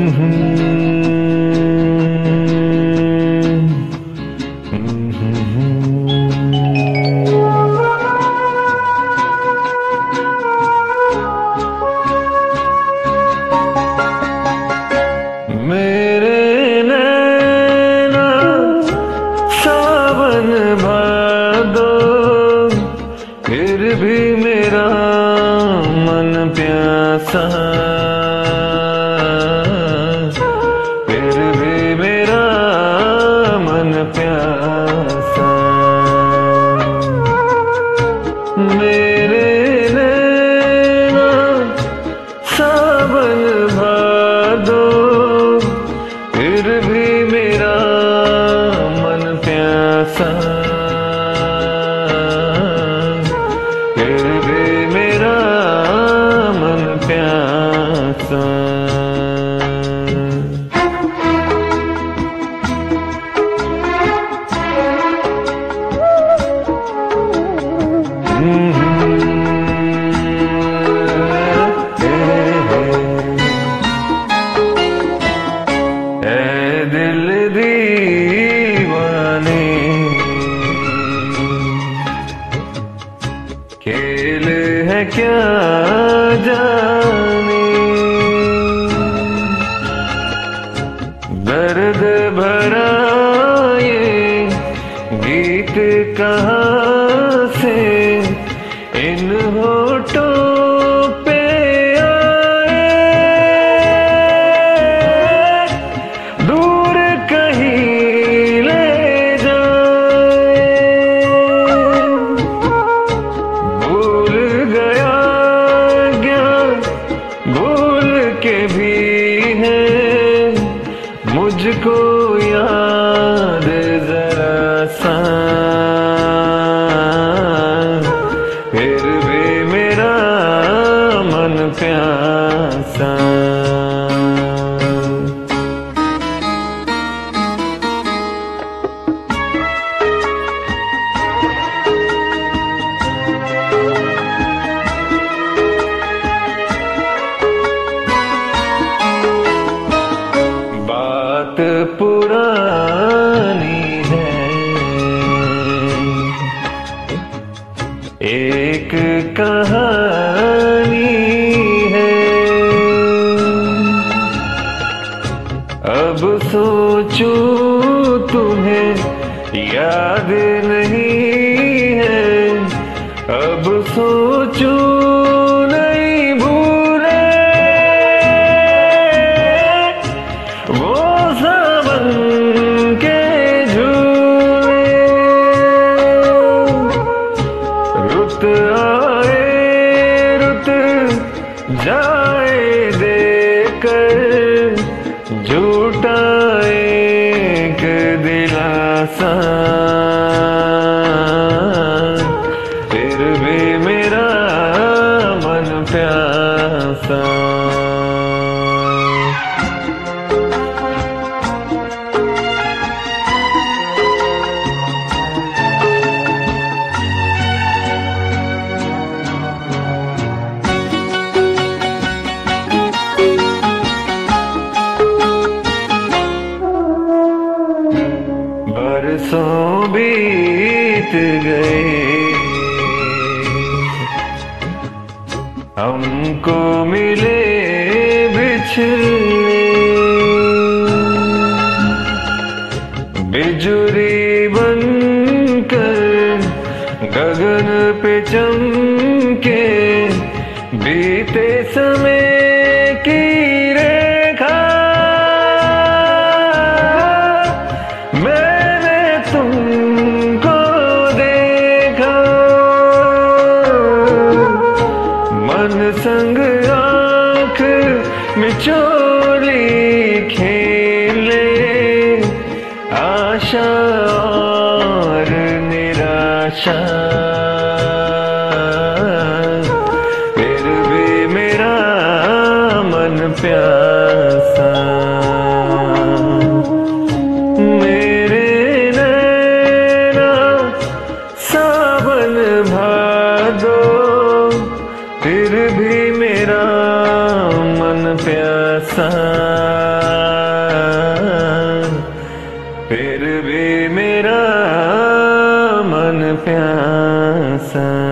मेरे नैना सावन भादो, फिर भी मेरा मन प्यासा, फिर भी मेरा मन प्यासा। मेरे नैना सावन भादो, फिर भी मेरा मन प्यासा, फिर भी मेरा मन प्यासा। दिल दीवाने, खेल है क्या जाने, दर्द भरा ये गीत कहाँ से इन होठों पे आए, दूर कहीं ले जाए। भूल गया ज्ञान भूल के भी है, मुझको याद जरा सा, फिर भी मेरा मन प्यासा। बात पुरानी है, एक कहानी है, अब सोचूं तुम्हें याद नहीं है, अब सोचूं नहीं भूले वो सावन के झूले। रुत आए रुत जाए देकर झूठा एक दिलासा, फिर भी मेरा मन प्यासा। बरसों बीत गए, हमको मिले बिछड़े, बिजुरी बनकर गगन पे चमके, बीते समय की रेखा मैंने तुमको देखा, मन संग आँख मिचोली खेले, आशा और निराशा, फिर भी मेरा मन प्यासा। मेरे नैना सावन भादो, फिर भी मेरा मन प्यासा। फिर भी मेरा मन प्यासा।